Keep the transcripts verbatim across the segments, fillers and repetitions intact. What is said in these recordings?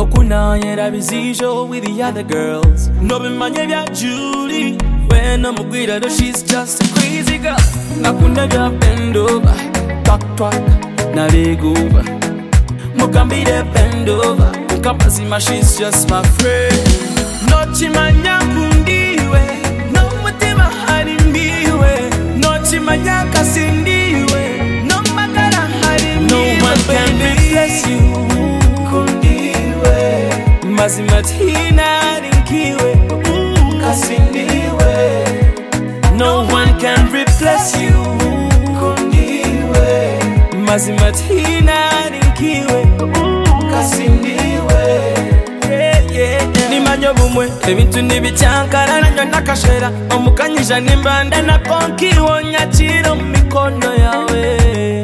Okuna yera bizijo with the other girls. No be manye bya Julie. When I'm with her, she's just a crazy girl. Nakunda bya bend over, talk talk, na leg over. Mukambi de bend over, mukapazima, she's just my friend. No chimanya kundiwe, no mutima harimbiwe. No chimanya kasindiwe, no magara harimbiwe. No one can replace you, kundiwe. Mazima tina rinkiwe, kasindiwe. No one can replace you, kundiwe. Mazima tina rinkiwe, kasindiwe. Yeah, yeah, yeah. Nimanyo bumwe, ebintu nibicyankara nanyo nakashera. Omukanyija nimbanda na konki wonyachiro mikono yawe.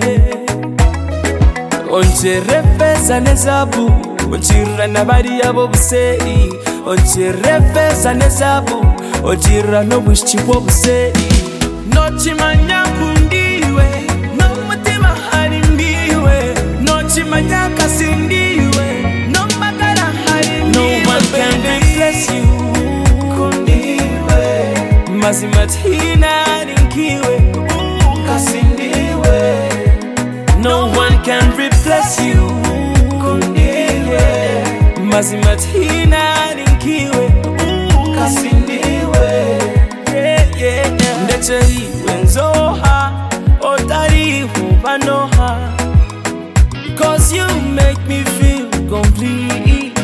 Onjere pesa nezabu, onjira nabari yabo buseyi. Onjere pesa nezabu, onjira no bwishi bwo buseyi. No chimanya kundiwe, no mutima harimbiwe. No chimanya kasindiwe, no magara harimbiwe. No one can replace you, kundiwe. Mazima tina rinkiwe, kasindiwe. No one can replace you, kundiwe. Mazima tina rinkiwe, kasindiwe. Yeah, yeah, yeah. Ndetse iwe nzoha, otari hubanoha. Cause you make me feel complete.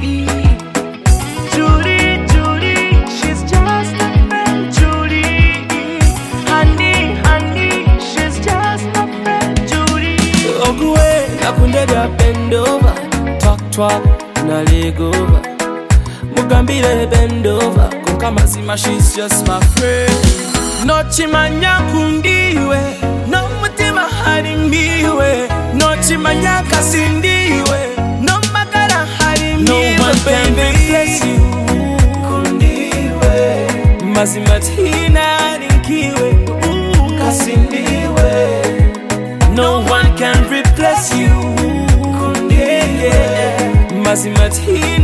Judy, Judy, she's just a friend. Judy, honey, honey, she's just a friend. Judy. Ogwe, nakunde bya bend over, talk talk, na leg over. Mugambire bend over, kukamazima, she's just my friend. No chimanya kundiwe, no mutima harimbiwe. No chimanya kasindiwe, no magara harimbiwe. No one can replace you, kundiwe. Mazima tina rinkiwe, kasindiwe. No one can replace you, kundiwe. Mazima tina